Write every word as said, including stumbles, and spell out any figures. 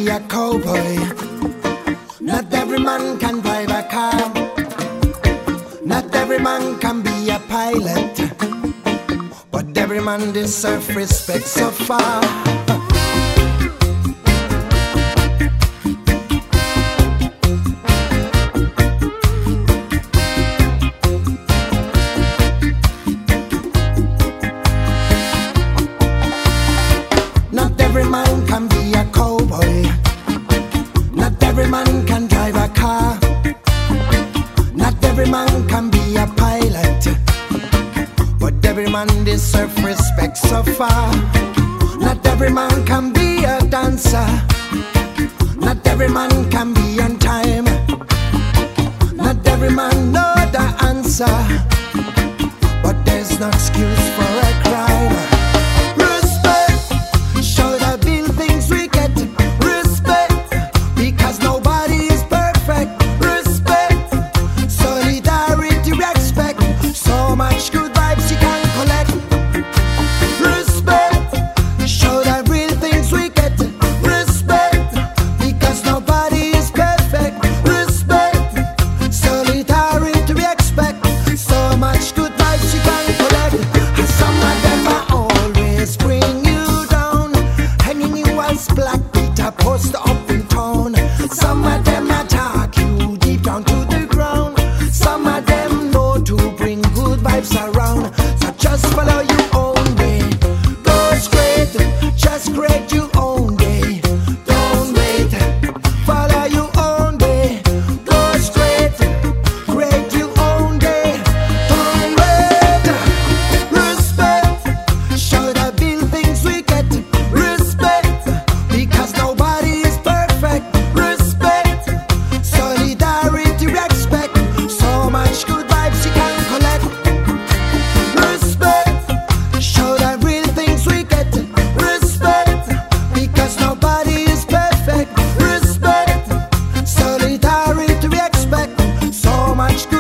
be a cowboy. Not every man can drive a car. Not every man can be a pilot. But every man deserves respect so far. Not every man can be a cowboy. Not every man can drive a car. Not every man can be a pilot. But every man deserves respect so far. Not every man can be a dancer. Not every man can be on time. Not every man know the answer. But there's no excuse for a crime. Much